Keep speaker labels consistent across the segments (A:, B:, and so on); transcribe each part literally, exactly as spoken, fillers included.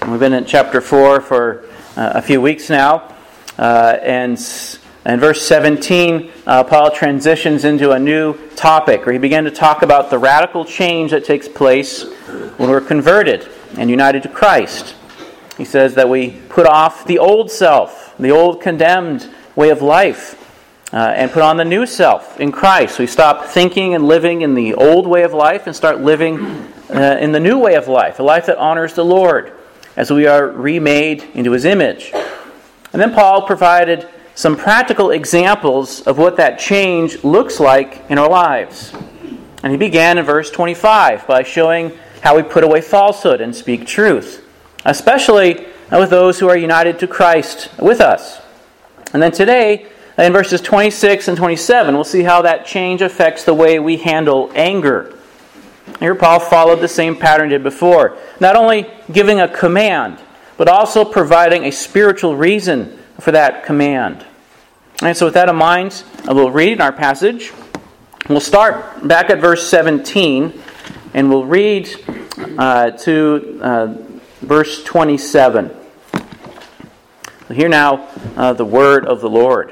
A: We've been in chapter four for uh, a few weeks now, uh, and in verse seventeen, uh, Paul transitions into a new topic, where he began to talk about the radical change that takes place when we're converted and united to Christ. He says that we put off the old self, the old condemned way of life, uh, and put on the new self in Christ. We stop thinking and living in the old way of life and start living uh, in the new way of life, a life that honors the Lord, as we are remade into His image. And then Paul provided some practical examples of what that change looks like in our lives. And he began in verse twenty-five by showing how we put away falsehood and speak truth, especially with those who are united to Christ with us. And then today, in verses twenty-six and twenty-seven, we'll see how that change affects the way we handle anger. Here Paul followed the same pattern he did before, not only giving a command, but also providing a spiritual reason for that command. And so with that in mind, we'll read in our passage. We'll start back at verse seventeen, and we'll read uh, to uh, verse twenty-seven. So hear now uh, the word of the Lord.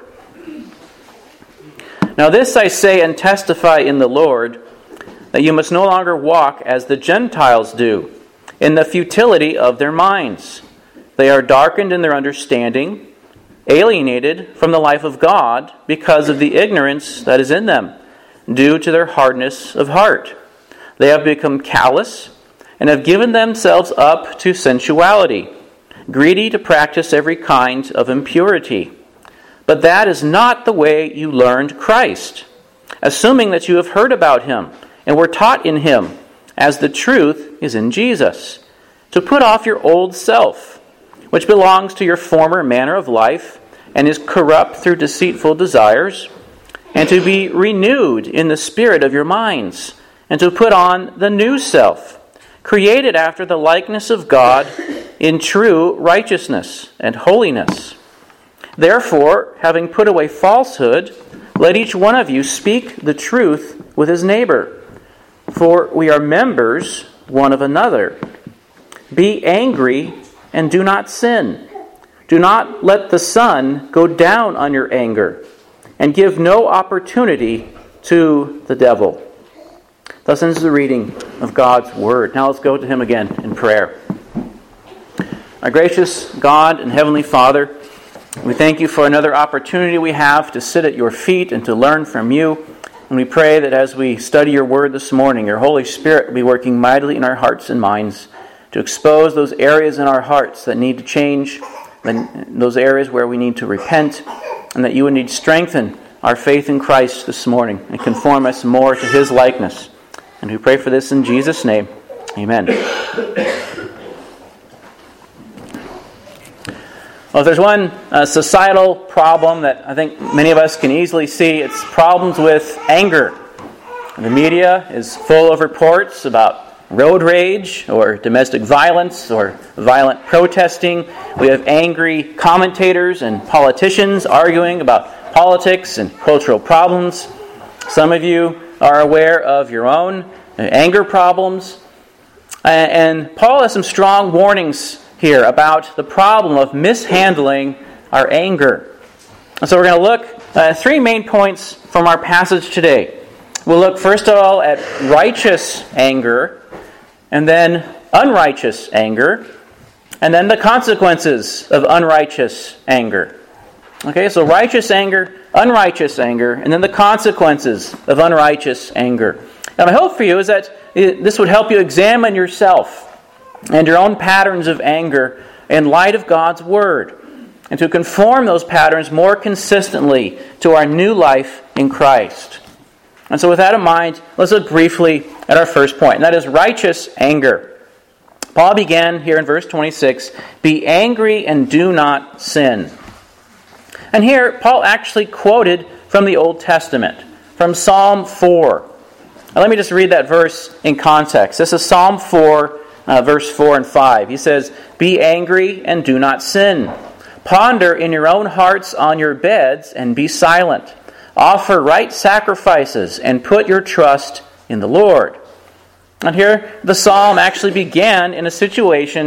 A: Now this I say and testify in the Lord, that you must no longer walk as the Gentiles do, in the futility of their minds. They are darkened in their understanding, alienated from the life of God because of the ignorance that is in them, due to their hardness of heart. They have become callous and have given themselves up to sensuality, greedy to practice every kind of impurity. But that is not the way you learned Christ, assuming that you have heard about Him and were taught in Him, as the truth is in Jesus, to put off your old self, which belongs to your former manner of life and is corrupt through deceitful desires, and to be renewed in the spirit of your minds, and to put on the new self, created after the likeness of God in true righteousness and holiness. Therefore, having put away falsehood, let each one of you speak the truth with his neighbor, for we are members one of another. Be angry and do not sin. Do not let the sun go down on your anger, and give no opportunity to the devil. Thus ends the reading of God's Word. Now let's go to Him again in prayer. Our gracious God and Heavenly Father, we thank You for another opportunity we have to sit at Your feet and to learn from You. And we pray that as we study Your Word this morning, Your Holy Spirit will be working mightily in our hearts and minds to expose those areas in our hearts that need to change, those areas where we need to repent, and that You would need to strengthen our faith in Christ this morning and conform us more to His likeness. And we pray for this in Jesus' name. Amen. Well, if there's one uh, societal problem that I think many of us can easily see, it's problems with anger. The media is full of reports about road rage or domestic violence or violent protesting. We have angry commentators and politicians arguing about politics and cultural problems. Some of you are aware of your own anger problems. And Paul has some strong warnings here about the problem of mishandling our anger. And so we're going to look at three main points from our passage today. We'll look first of all at righteous anger, and then unrighteous anger, and then the consequences of unrighteous anger. Okay, so righteous anger, unrighteous anger, and then the consequences of unrighteous anger. And my hope for you is that this would help you examine yourself and your own patterns of anger in light of God's Word, and to conform those patterns more consistently to our new life in Christ. And so with that in mind, let's look briefly at our first point, and that is righteous anger. Paul began here in verse twenty-six, "Be angry and do not sin." And here, Paul actually quoted from the Old Testament, from Psalm four. Now let me just read that verse in context. This is Psalm four, uh, verse four and five. He says, "Be angry and do not sin. Ponder in your own hearts on your beds and be silent. Offer right sacrifices and put your trust in the Lord." And here, the psalm actually began in a situation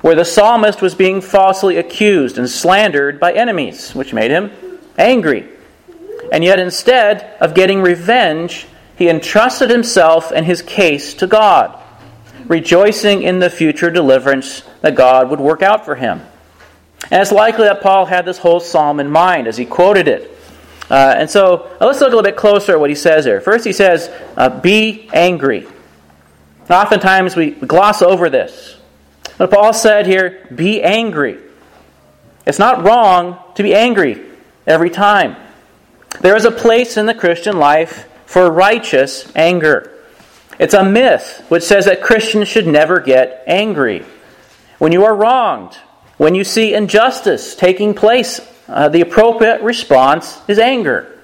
A: where the psalmist was being falsely accused and slandered by enemies, which made him angry. And yet instead of getting revenge, he entrusted himself and his case to God, rejoicing in the future deliverance that God would work out for him. And it's likely that Paul had this whole psalm in mind as he quoted it. Uh, and so uh, let's look a little bit closer at what he says here. First he says, uh, be angry. Now, oftentimes we gloss over this. But Paul said here, be angry. It's not wrong to be angry every time. There is a place in the Christian life for righteous anger. It's a myth which says that Christians should never get angry. When you are wronged, when you see injustice taking place, uh, the appropriate response is anger,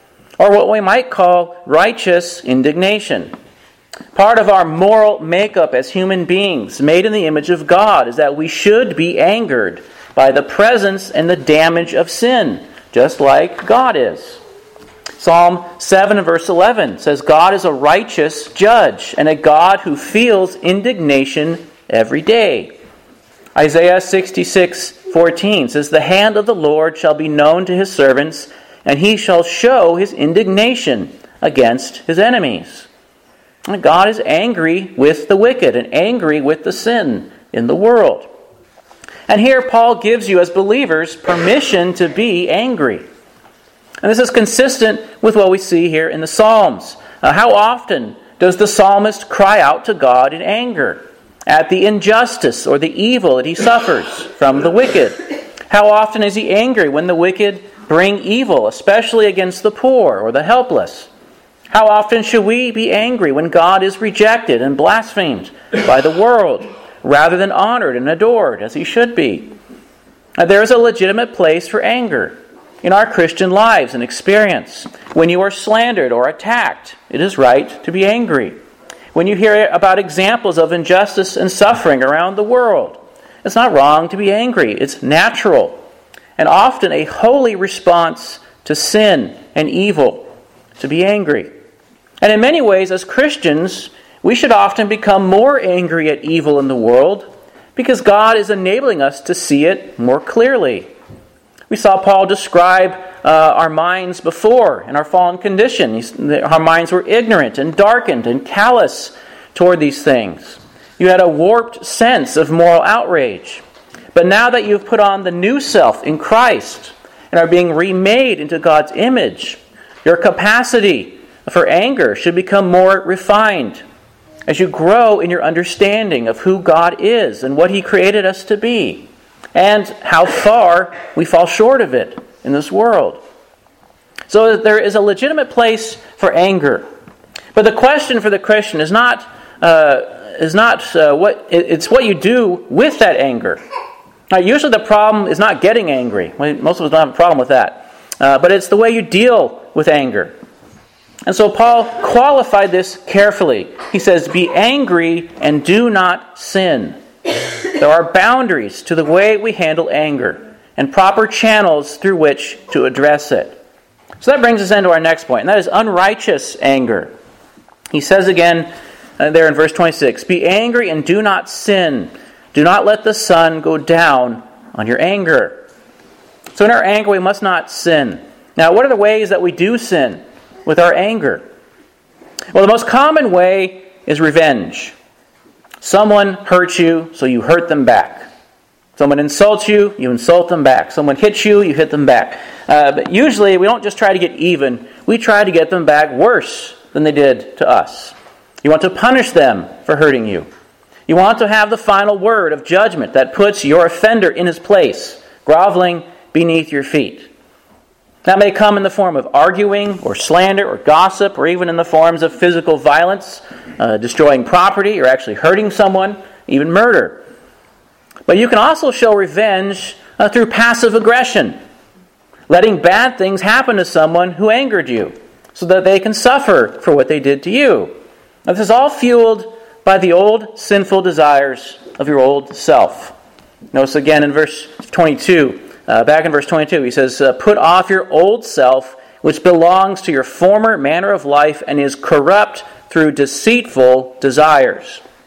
A: or what we might call righteous indignation. Part of our moral makeup as human beings, made in the image of God, is that we should be angered by the presence and the damage of sin, just like God is. Psalm seven and verse eleven says, God is a righteous judge and a God who feels indignation every day. Isaiah sixty-six fourteen says, the hand of the Lord shall be known to his servants, and he shall show his indignation against his enemies. And God is angry with the wicked and angry with the sin in the world. And here Paul gives you as believers permission to be angry. And this is consistent with what we see here in the Psalms. Uh, how often does the psalmist cry out to God in anger at the injustice or the evil that he suffers from the wicked? How often is he angry when the wicked bring evil, especially against the poor or the helpless? How often should we be angry when God is rejected and blasphemed by the world, rather than honored and adored as he should be? Now, there is a legitimate place for anger in our Christian lives and experience. When you are slandered or attacked, it is right to be angry. When you hear about examples of injustice and suffering around the world, it's not wrong to be angry. It's natural and often a holy response to sin and evil to be angry. And in many ways, as Christians, we should often become more angry at evil in the world because God is enabling us to see it more clearly. We saw Paul describe uh, our minds before in our fallen condition. He's, our minds were ignorant and darkened and callous toward these things. You had a warped sense of moral outrage. But now that you've put on the new self in Christ and are being remade into God's image, your capacity for anger should become more refined as you grow in your understanding of who God is and what he created us to be, and how far we fall short of it in this world. So there is a legitimate place for anger. But the question for the Christian is not uh, is not uh, what it's what you do with that anger. Now, usually the problem is not getting angry. Most of us don't have a problem with that. Uh, but it's the way you deal with anger. And so Paul qualified this carefully. He says, be angry and do not sin. There are boundaries to the way we handle anger and proper channels through which to address it. So that brings us into our next point, and that is unrighteous anger. He says again uh, there in verse twenty-six, be angry and do not sin. Do not let the sun go down on your anger. So in our anger we must not sin. Now, what are the ways that we do sin with our anger? Well, the most common way is revenge. Someone hurts you, so you hurt them back. Someone insults you, you insult them back. Someone hits you, you hit them back. Uh, but usually we don't just try to get even, we try to get them back worse than they did to us. You want to punish them for hurting you. You want to have the final word of judgment that puts your offender in his place, groveling beneath your feet. That may come in the form of arguing or slander or gossip, or even in the forms of physical violence, uh, destroying property or actually hurting someone, even murder. But you can also show revenge uh, through passive aggression, letting bad things happen to someone who angered you so that they can suffer for what they did to you. Now, this is all fueled by the old sinful desires of your old self. Notice again in verse twenty-two, Uh, back in verse twenty-two, he says, uh, put off your old self, which belongs to your former manner of life and is corrupt through deceitful desires.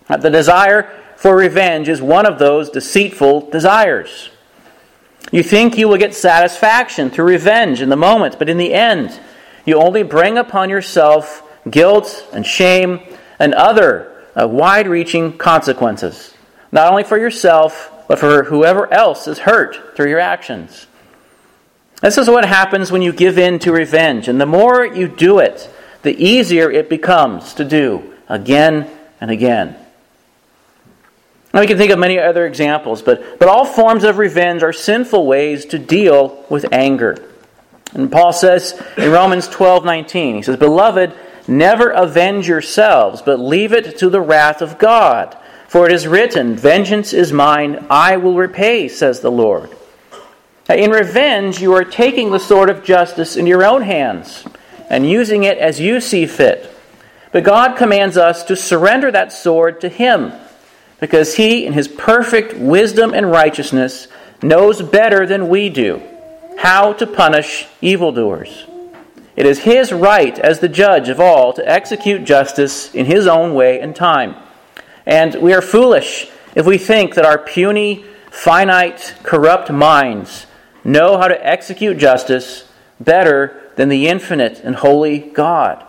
A: The desire for revenge is one of those deceitful desires. You think you will get satisfaction through revenge in the moment, but in the end, you only bring upon yourself guilt and shame and other uh, wide-reaching consequences, not only for yourself, but for whoever else is hurt through your actions. This is what happens when you give in to revenge, and the more you do it, the easier it becomes to do again and again. Now, we can think of many other examples, but, but all forms of revenge are sinful ways to deal with anger. And Paul says in Romans twelve nineteen, he says, "Beloved, never avenge yourselves, but leave it to the wrath of God. For it is written, 'Vengeance is mine, I will repay,' says the Lord." In revenge, you are taking the sword of justice in your own hands and using it as you see fit. But God commands us to surrender that sword to Him, because He, in His perfect wisdom and righteousness, knows better than we do how to punish evildoers. It is His right as the judge of all to execute justice in His own way and time. And we are foolish if we think that our puny, finite, corrupt minds know how to execute justice better than the infinite and holy God.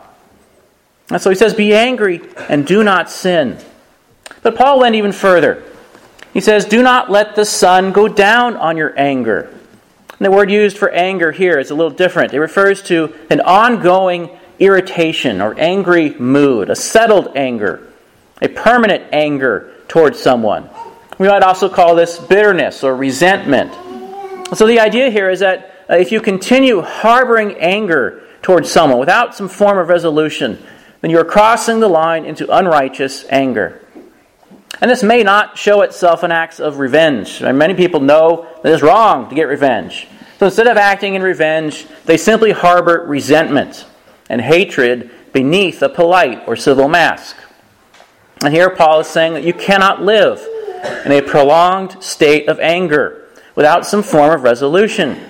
A: And so he says, "Be angry and do not sin." But Paul went even further. He says, "Do not let the sun go down on your anger." And the word used for anger here is a little different. It refers to an ongoing irritation or angry mood, a settled anger, a permanent anger towards someone. We might also call this bitterness or resentment. So the idea here is that if you continue harboring anger towards someone without some form of resolution, then you are crossing the line into unrighteous anger. And this may not show itself in acts of revenge. Many people know that it's wrong to get revenge. So instead of acting in revenge, they simply harbor resentment and hatred beneath a polite or civil mask. And here Paul is saying that you cannot live in a prolonged state of anger without some form of resolution.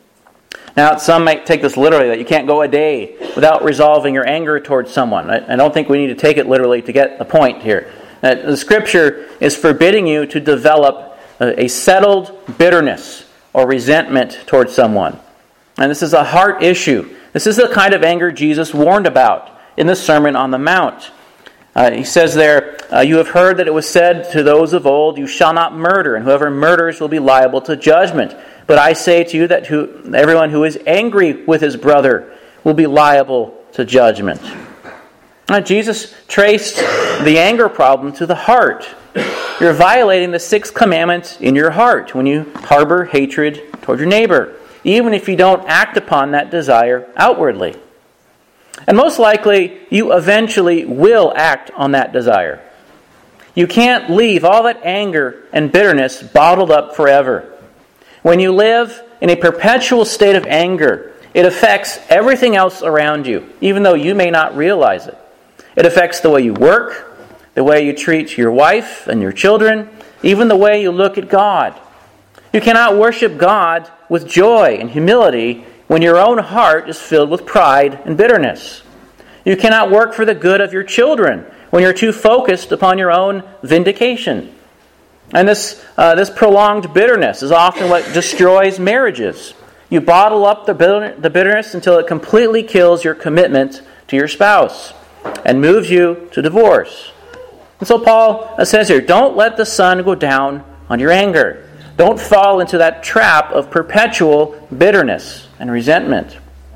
A: Now, some might take this literally, that you can't go a day without resolving your anger towards someone. I, I don't think we need to take it literally to get the point here. Uh, the Scripture is forbidding you to develop a, a settled bitterness or resentment towards someone. And this is a heart issue. This is the kind of anger Jesus warned about in the Sermon on the Mount. Uh, he says there, uh, "You have heard that it was said to those of old, 'You shall not murder, and whoever murders will be liable to judgment.' But I say to you that who, everyone who is angry with his brother will be liable to judgment." Now, Jesus traced the anger problem to the heart. You're violating the sixth commandment in your heart when you harbor hatred toward your neighbor, even if you don't act upon that desire outwardly. And most likely, you eventually will act on that desire. You can't leave all that anger and bitterness bottled up forever. When you live in a perpetual state of anger, it affects everything else around you, even though you may not realize it. It affects the way you work, the way you treat your wife and your children, even the way you look at God. You cannot worship God with joy and humility when your own heart is filled with pride and bitterness. You cannot work for the good of your children when you're too focused upon your own vindication. And this uh, this prolonged bitterness is often what destroys marriages. You bottle up the bitter, the bitterness until it completely kills your commitment to your spouse and moves you to divorce. And so Paul says here, don't let the sun go down on your anger. Don't fall into that trap of perpetual bitterness and resentment.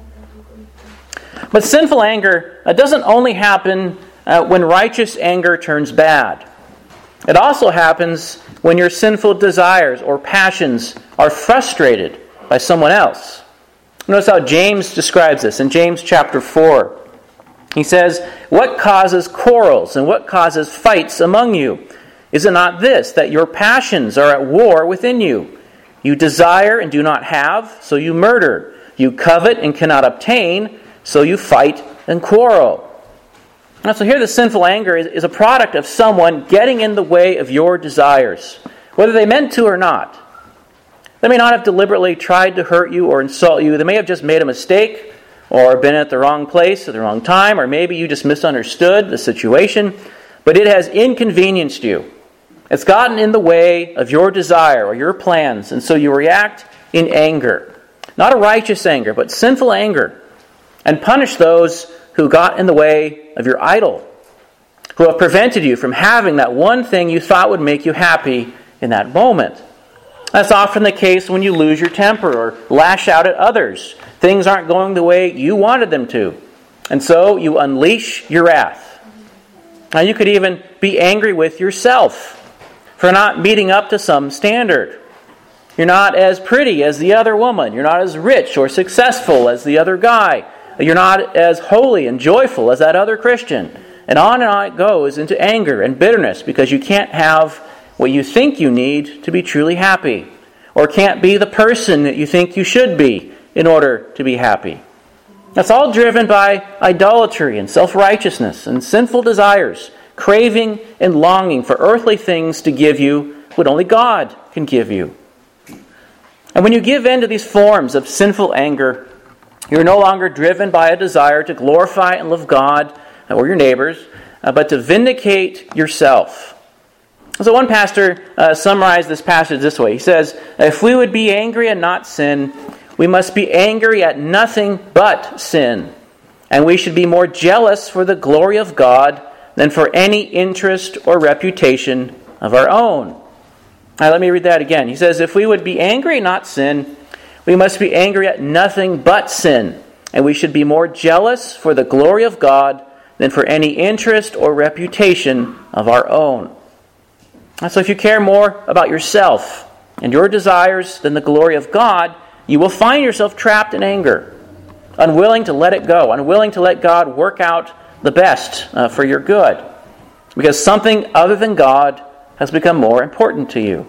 A: But sinful anger uh, doesn't only happen uh, when righteous anger turns bad. It also happens when your sinful desires or passions are frustrated by someone else. Notice how James describes this in James chapter four. He says, "What causes quarrels and what causes fights among you? Is it not this, that your passions are at war within you? You desire and do not have, so you murder. You covet and cannot obtain, so you fight and quarrel." Now, so here the sinful anger is, is a product of someone getting in the way of your desires, whether they meant to or not. They may not have deliberately tried to hurt you or insult you. They may have just made a mistake or been at the wrong place at the wrong time, or maybe you just misunderstood the situation. but it has inconvenienced you. It's gotten in the way of your desire or your plans, and so you react in anger. Not a righteous anger, but sinful anger, and punish those who got in the way of your idol, who have prevented you from having that one thing you thought would make you happy in that moment. That's often the case when you lose your temper or lash out at others. Things aren't going the way you wanted them to, and so you unleash your wrath. Now you could even be angry with yourself for not meeting up to some standard. You're not as pretty as the other woman. You're not as rich or successful as the other guy. You're not as holy and joyful as that other Christian. And on and on it goes into anger and bitterness because you can't have what you think you need to be truly happy, or can't be the person that you think you should be in order to be happy. That's all driven by idolatry and self-righteousness and sinful desires, craving and longing for earthly things to give you what only God can give you. And when you give in to these forms of sinful anger, you're no longer driven by a desire to glorify and love God or your neighbors, but to vindicate yourself. So one pastor uh, summarized this passage this way. He says, if we would be angry and not sin, we must be angry at nothing but sin. And we should be more jealous for the glory of God than for any interest or reputation of our own. Now let me read that again. He says, if we would be angry and not sin, we must be angry at nothing but sin. And we should be more jealous for the glory of God than for any interest or reputation of our own. So if you care more about yourself and your desires than the glory of God, you will find yourself trapped in anger, unwilling to let it go, unwilling to let God work out the best uh, for your good, because something other than God has become more important to you.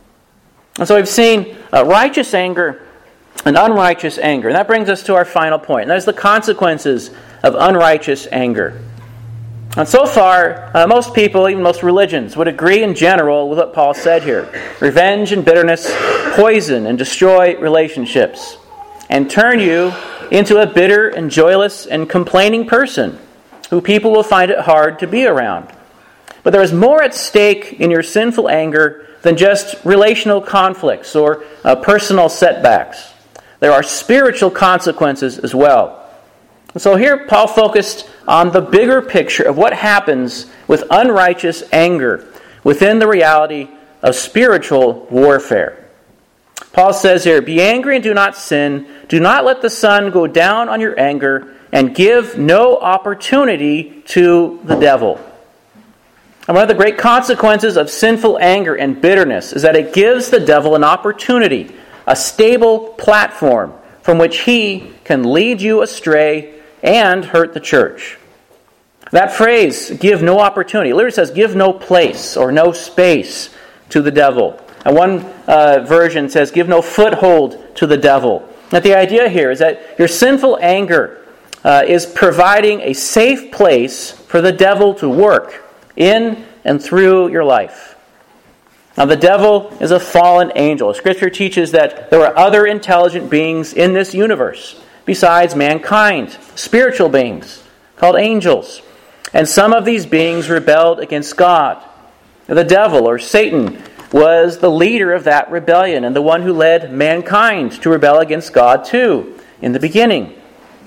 A: And so we've seen uh, righteous anger and unrighteous anger. And that brings us to our final point, and that is the consequences of unrighteous anger. And so far, uh, most people, even most religions, would agree in general with what Paul said here. Revenge and bitterness poison and destroy relationships and turn you into a bitter and joyless and complaining person who people will find it hard to be around. But there is more at stake in your sinful anger than just relational conflicts or uh, personal setbacks. There are spiritual consequences as well. And so here Paul focused on the bigger picture of what happens with unrighteous anger within the reality of spiritual warfare. Paul says here, be angry and do not sin. Do not let the sun go down on your anger, and give no opportunity to the devil. And one of the great consequences of sinful anger and bitterness is that it gives the devil an opportunity, a stable platform from which he can lead you astray and hurt the church. That phrase, give no opportunity, literally says give no place or no space to the devil. And one uh, version says give no foothold to the devil. That the idea here is that your sinful anger uh, is providing a safe place for the devil to work in and through your life. Now the devil is a fallen angel. Scripture teaches that there are other intelligent beings in this universe besides mankind, spiritual beings called angels. And some of these beings rebelled against God. The devil, or Satan, was the leader of that rebellion and the one who led mankind to rebel against God too in the beginning.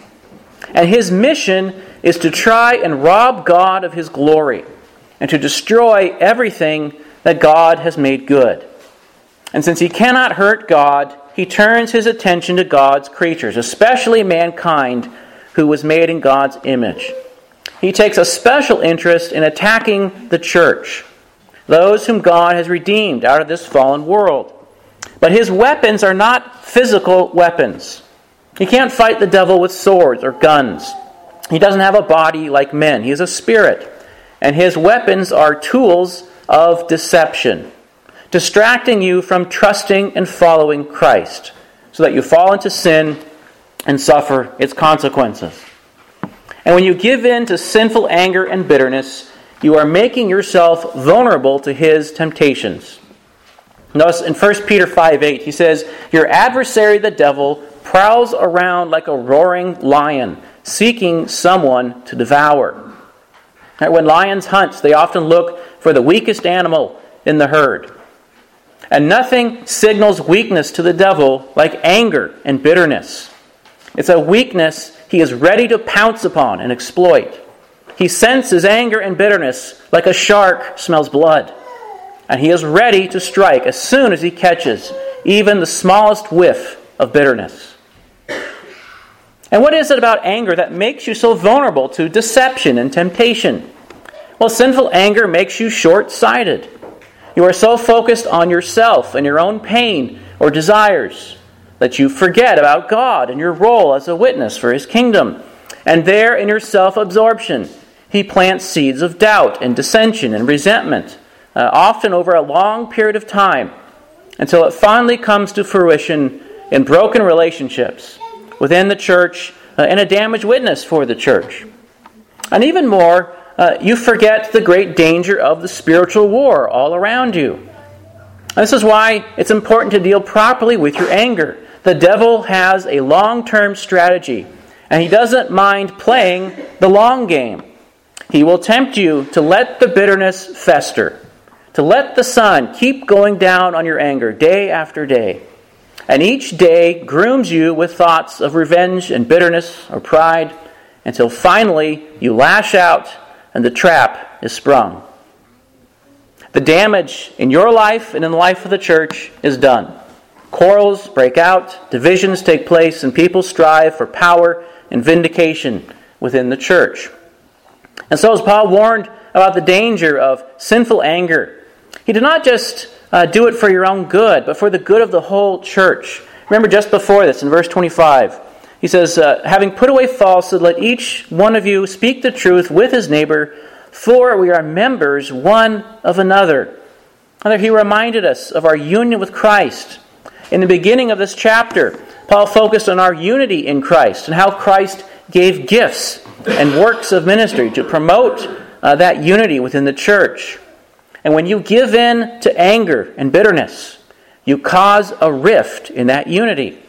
A: And his mission is to try and rob God of his glory and to destroy everything that God has made good. And since he cannot hurt God, he turns his attention to God's creatures, especially mankind, who was made in God's image. He takes a special interest in attacking the church, those whom God has redeemed out of this fallen world. But his weapons are not physical weapons. He can't fight the devil with swords or guns. He doesn't have a body like men. He is a spirit. And his weapons are tools of deception, distracting you from trusting and following Christ, so that you fall into sin and suffer its consequences. And when you give in to sinful anger and bitterness, you are making yourself vulnerable to his temptations. Notice in First Peter five eight, he says, your adversary the devil prowls around like a roaring lion, seeking someone to devour. When lions hunt, they often look for the weakest animal in the herd. And nothing signals weakness to the devil like anger and bitterness. It's a weakness he is ready to pounce upon and exploit. He senses anger and bitterness like a shark smells blood. And he is ready to strike as soon as he catches even the smallest whiff of bitterness. And what is it about anger that makes you so vulnerable to deception and temptation? Well, sinful anger makes you short-sighted. You are so focused on yourself and your own pain or desires that you forget about God and your role as a witness for His kingdom. And there, in your self-absorption, He plants seeds of doubt and dissension and resentment, uh, often over a long period of time, until it finally comes to fruition in broken relationships within the church uh, and a damaged witness for the church. And even more, uh, you forget the great danger of the spiritual war all around you. And this is why it's important to deal properly with your anger. The devil has a long-term strategy, and he doesn't mind playing the long game. He will tempt you to let the bitterness fester, to let the sun keep going down on your anger day after day. And each day grooms you with thoughts of revenge and bitterness or pride until finally you lash out and the trap is sprung. The damage in your life and in the life of the church is done. Quarrels break out, divisions take place, and people strive for power and vindication within the church. And so as Paul warned about the danger of sinful anger, he did not just Uh, do it for your own good, but for the good of the whole church. Remember just before this, in verse twenty-five, he says, uh, having put away falsehood, let each one of you speak the truth with his neighbor, for we are members one of another. Father, he reminded us of our union with Christ. In the beginning of this chapter, Paul focused on our unity in Christ and how Christ gave gifts and works of ministry to promote uh, that unity within the church. And when you give in to anger and bitterness, you cause a rift in that unity.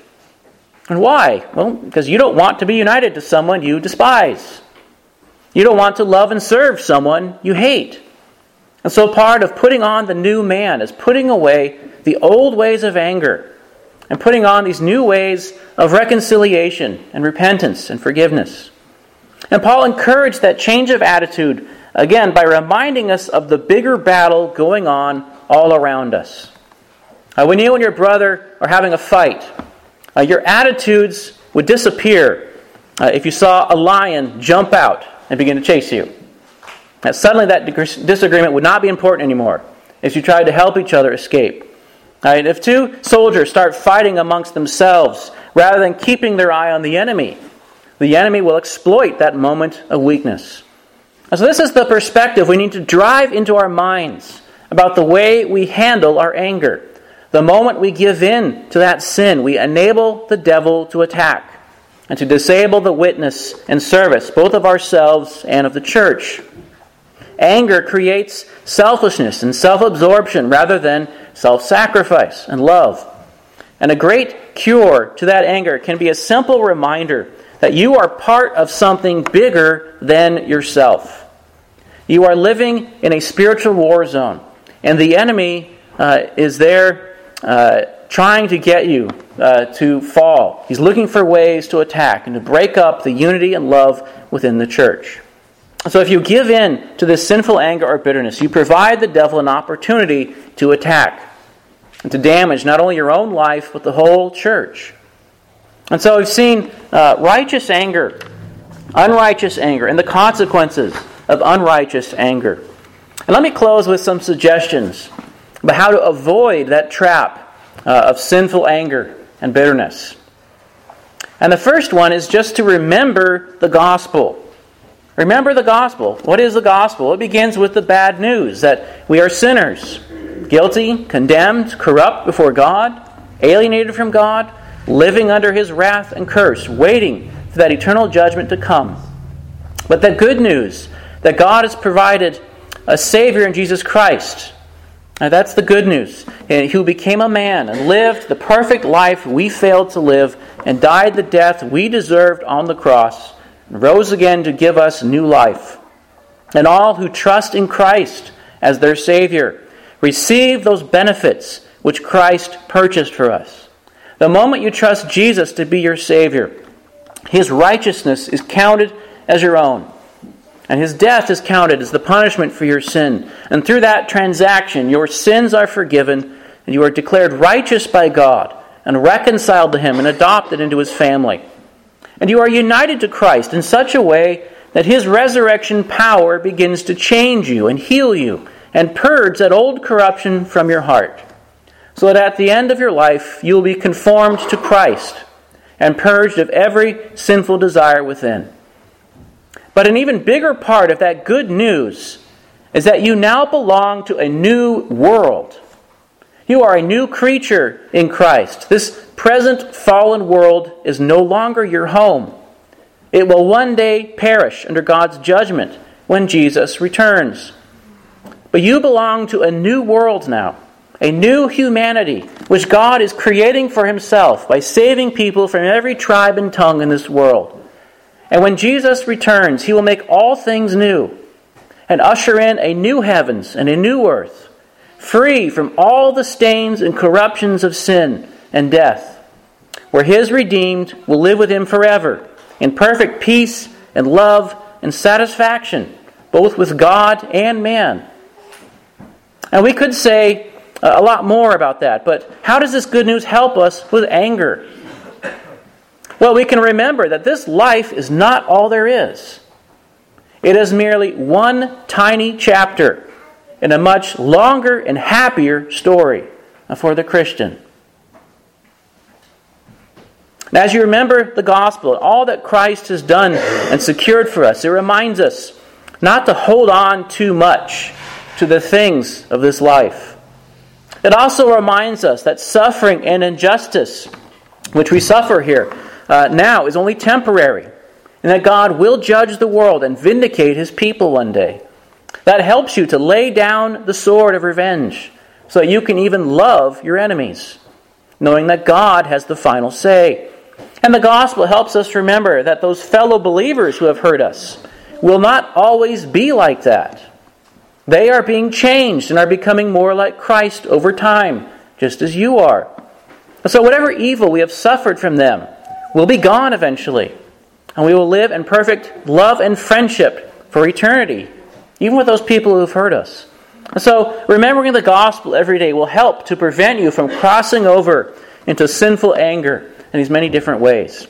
A: And why? Well, because you don't want to be united to someone you despise. You don't want to love and serve someone you hate. And so part of putting on the new man is putting away the old ways of anger and putting on these new ways of reconciliation and repentance and forgiveness. And Paul encouraged that change of attitude again, by reminding us of the bigger battle going on all around us. Uh, when you and your brother are having a fight, uh, your attitudes would disappear uh, if you saw a lion jump out and begin to chase you. Now, suddenly that disagreement would not be important anymore if you tried to help each other escape. Uh, and if two soldiers start fighting amongst themselves rather than keeping their eye on the enemy, the enemy will exploit that moment of weakness. So this is the perspective we need to drive into our minds about the way we handle our anger. The moment we give in to that sin, we enable the devil to attack and to disable the witness and service, both of ourselves and of the church. Anger creates selfishness and self-absorption rather than self-sacrifice and love. And a great cure to that anger can be a simple reminder that you are part of something bigger than yourself. You are living in a spiritual war zone, and the enemy uh, is there uh, trying to get you uh, to fall. He's looking for ways to attack and to break up the unity and love within the church. So if you give in to this sinful anger or bitterness, you provide the devil an opportunity to attack and to damage not only your own life, but the whole church. And so we've seen uh, righteous anger, unrighteous anger, and the consequences of unrighteous anger. And let me close with some suggestions about how to avoid that trap uh, of sinful anger and bitterness. And the first one is just to remember the gospel. Remember the gospel. What is the gospel? It begins with the bad news that we are sinners, guilty, condemned, corrupt before God, alienated from God, living under His wrath and curse, waiting for that eternal judgment to come. But the good news that God has provided a Savior in Jesus Christ. Now that's the good news. Who became a man and lived the perfect life we failed to live and died the death we deserved on the cross and rose again to give us new life. And all who trust in Christ as their Savior receive those benefits which Christ purchased for us. The moment you trust Jesus to be your Savior, His righteousness is counted as your own. And His death is counted as the punishment for your sin. And through that transaction, your sins are forgiven, and you are declared righteous by God, and reconciled to Him, and adopted into His family. And you are united to Christ in such a way that His resurrection power begins to change you, and heal you, and purge that old corruption from your heart, so that at the end of your life you will be conformed to Christ, and purged of every sinful desire within. But an even bigger part of that good news is that you now belong to a new world. You are a new creature in Christ. This present fallen world is no longer your home. It will one day perish under God's judgment when Jesus returns. But you belong to a new world now, a new humanity, which God is creating for Himself by saving people from every tribe and tongue in this world. And when Jesus returns, He will make all things new and usher in a new heavens and a new earth, free from all the stains and corruptions of sin and death, where His redeemed will live with Him forever in perfect peace and love and satisfaction, both with God and man. And we could say a lot more about that, but how does this good news help us with anger? Well, we can remember that this life is not all there is. It is merely one tiny chapter in a much longer and happier story for the Christian. Now, as you remember the gospel, all that Christ has done and secured for us, it reminds us not to hold on too much to the things of this life. It also reminds us that suffering and injustice, which we suffer here uh, now, is only temporary, and that God will judge the world and vindicate His people one day. That helps you to lay down the sword of revenge so that you can even love your enemies, knowing that God has the final say. And the gospel helps us remember that those fellow believers who have hurt us will not always be like that. They are being changed and are becoming more like Christ over time, just as you are. So whatever evil we have suffered from them will be gone eventually, and we will live in perfect love and friendship for eternity, even with those people who have hurt us. And so remembering the gospel every day will help to prevent you from crossing over into sinful anger in these many different ways.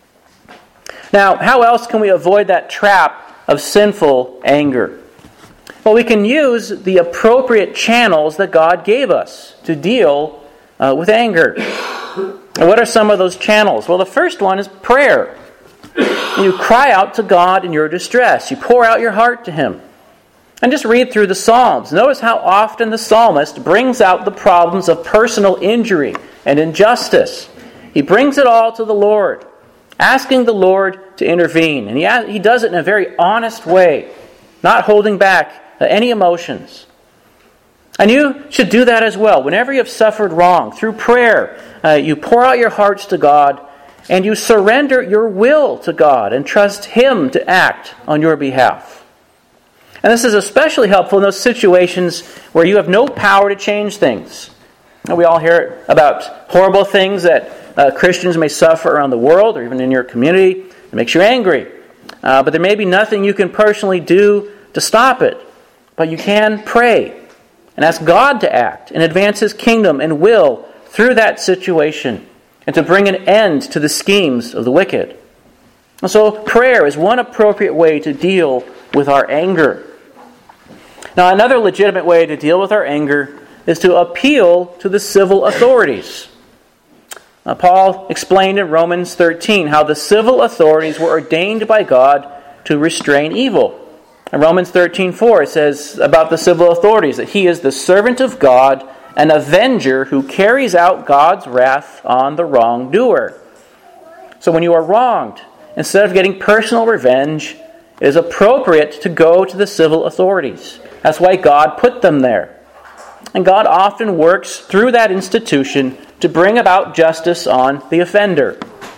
A: Now, how else can we avoid that trap of sinful anger? Well, we can use the appropriate channels that God gave us to deal uh, with anger. And what are some of those channels? Well, the first one is prayer. You cry out to God in your distress. You pour out your heart to Him. And just read through the Psalms. Notice how often the psalmist brings out the problems of personal injury and injustice. He brings it all to the Lord, asking the Lord to intervene. And he, he does it in a very honest way, not holding back any emotions. And you should do that as well. Whenever you have suffered wrong, through prayer, uh, you pour out your hearts to God, and you surrender your will to God and trust Him to act on your behalf. And this is especially helpful in those situations where you have no power to change things. And we all hear about horrible things that uh, Christians may suffer around the world or even in your community. It makes you angry. Uh, but there may be nothing you can personally do to stop it. But you can pray and ask God to act and advance His kingdom and will through that situation and to bring an end to the schemes of the wicked. And so prayer is one appropriate way to deal with our anger. Now, another legitimate way to deal with our anger is to appeal to the civil authorities. Uh, Paul explained in Romans thirteen how the civil authorities were ordained by God to restrain evil. In Romans thirteen four, it says about the civil authorities that He is the servant of God, an avenger who carries out God's wrath on the wrongdoer. So when you are wronged, instead of getting personal revenge, it is appropriate to go to the civil authorities. That's why God put them there. And God often works through that institution to bring about justice on the offender.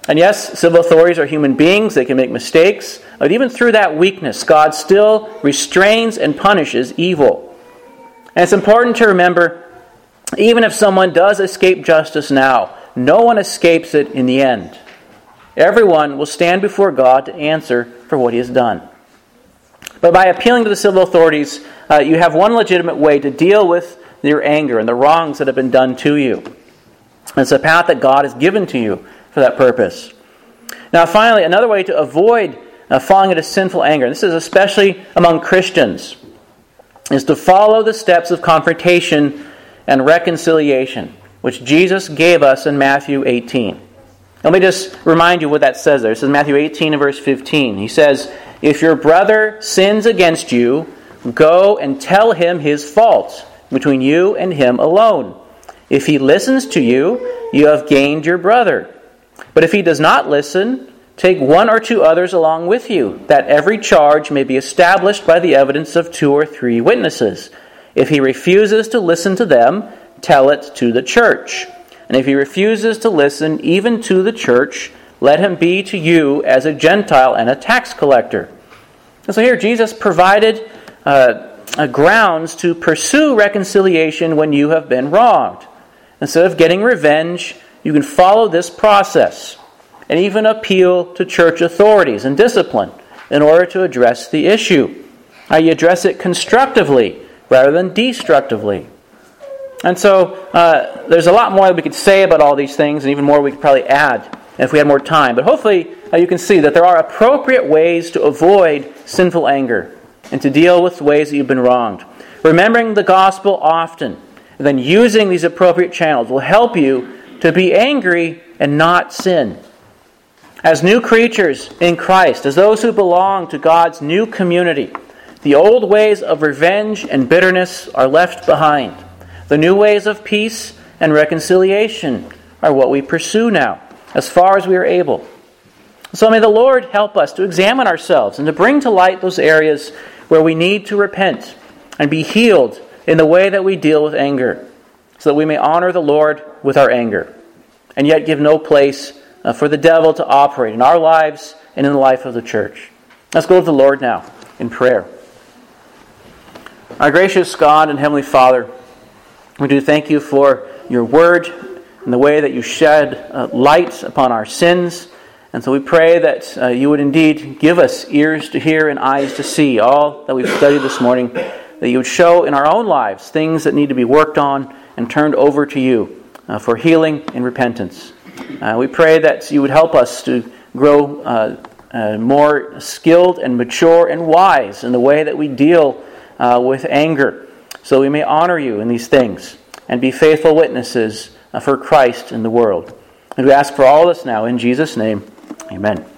A: And yes, civil authorities are human beings. They can make mistakes. But even through that weakness, God still restrains and punishes evil. And it's important to remember, even if someone does escape justice now, no one escapes it in the end. Everyone will stand before God to answer for what he has done. But by appealing to the civil authorities, uh, you have one legitimate way to deal with your anger and the wrongs that have been done to you. It's a path that God has given to you for that purpose. Now finally, another way to avoid uh, falling into sinful anger, and this is especially among Christians, is to follow the steps of confrontation and reconciliation, which Jesus gave us in Matthew eighteen. Let me just remind you what that says there. It says Matthew eighteen and verse fifteen. He says, "If your brother sins against you, go and tell him his fault between you and him alone. If he listens to you, you have gained your brother. But if he does not listen, take one or two others along with you, that every charge may be established by the evidence of two or three witnesses. If he refuses to listen to them, tell it to the church. And if he refuses to listen even to the church, let him be to you as a Gentile and a tax collector." And so here Jesus provided uh, uh, grounds to pursue reconciliation when you have been wronged. Instead of getting revenge, you can follow this process and even appeal to church authorities and discipline in order to address the issue. Now, you address it constructively rather than destructively. And so uh, there's a lot more that we could say about all these things, and even more we could probably add if we had more time. But hopefully uh, you can see that there are appropriate ways to avoid sinful anger and to deal with ways that you've been wronged. Remembering the gospel often and then using these appropriate channels will help you to be angry and not sin. As new creatures in Christ, as those who belong to God's new community, the old ways of revenge and bitterness are left behind. The new ways of peace and reconciliation are what we pursue now, as far as we are able. So may the Lord help us to examine ourselves and to bring to light those areas where we need to repent and be healed in the way that we deal with anger, so that we may honor the Lord with our anger, and yet give no place uh, for the devil to operate in our lives and in the life of the church. Let's go to the Lord now in prayer. Our gracious God and Heavenly Father, we do thank you for your word and the way that you shed uh, light upon our sins. And so we pray that uh, you would indeed give us ears to hear and eyes to see all that we've studied this morning, that you would show in our own lives things that need to be worked on and turned over to you uh, for healing and repentance. Uh, we pray that you would help us to grow uh, uh, more skilled and mature and wise in the way that we deal uh, with anger, so we may honor you in these things and be faithful witnesses uh, for Christ in the world. And we ask for all this now in Jesus' name. Amen.